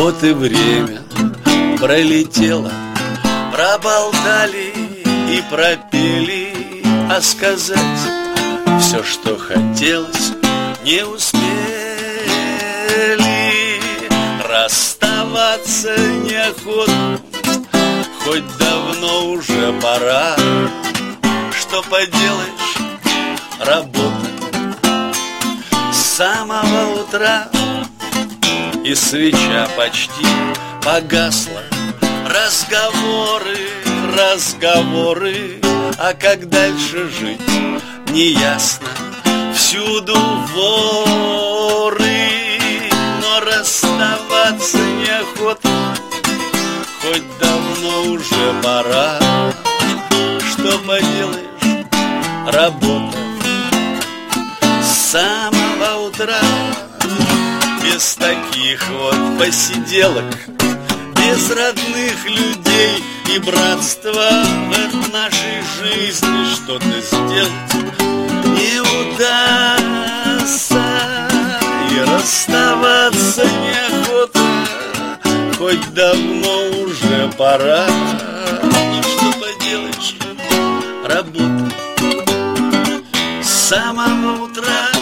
Вот и время пролетело, проболтали и пропели, а сказать все, что хотелось, не успели. Расставаться неохота, хоть давно уже пора. Что поделаешь, работа с самого утра, и свеча почти погасла. Разговоры, а как дальше жить, неясно. Всюду воры, но расставаться неохота, хоть давно уже пора. Что поделаешь, работа с самого утра. Без таких вот посиделок, без родных людей и братства в нашей жизни что-то сделать не удастся. И расставаться неохота, хоть давно уже пора. Ну что поделаешь, работа с самого утра.